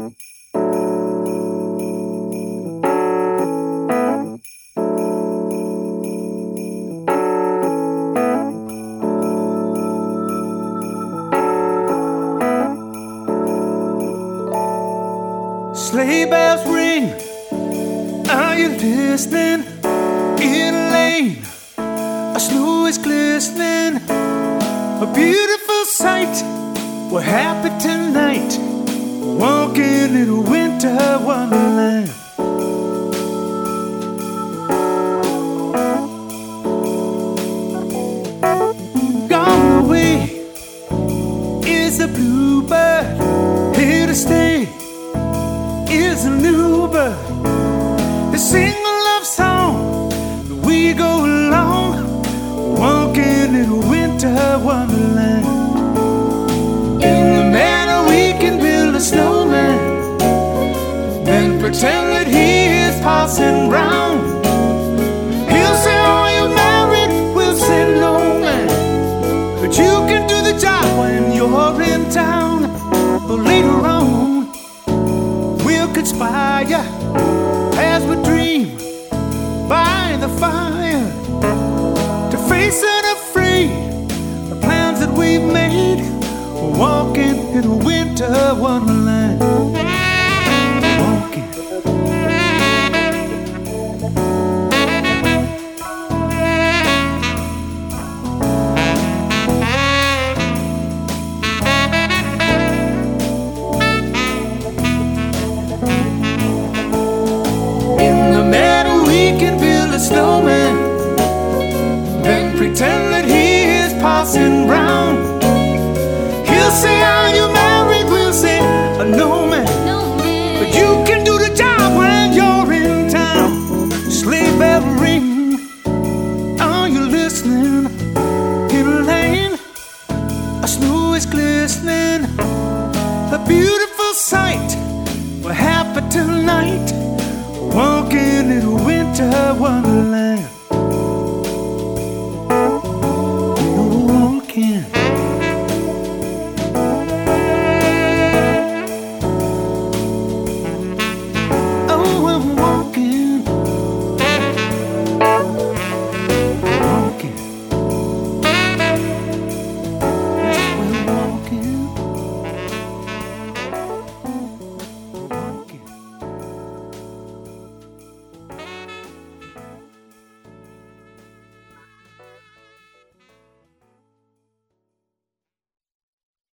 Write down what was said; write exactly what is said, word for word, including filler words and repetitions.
Sleigh bells ring, are you listening? In a lane, a snow is glistening. A beautiful sight, we're happy tonight, walking in a winter wonderland. Gone away is the bluebird, here to stay is a new bird. They sing a love song, we go along, walking in a winter wonderland. In the meadow we can build a snowman, then pretend that he is passing round. He'll say, are you married? We'll say, no man, but you can do the job when you're in town. But later on we'll conspire as we dream by the fire to face unafraid the plans that we've made. We're walking in a winter wonderland. Walking. Snowman, then pretend that he is passing round. He'll say, are you married? We'll say, uh, no man, but you can do the job when you're in town. Sleigh bell ring, are you listening? In a lane, a snow is glistening. A beautiful sight, we're happy tonight, walking in a winter wonderland.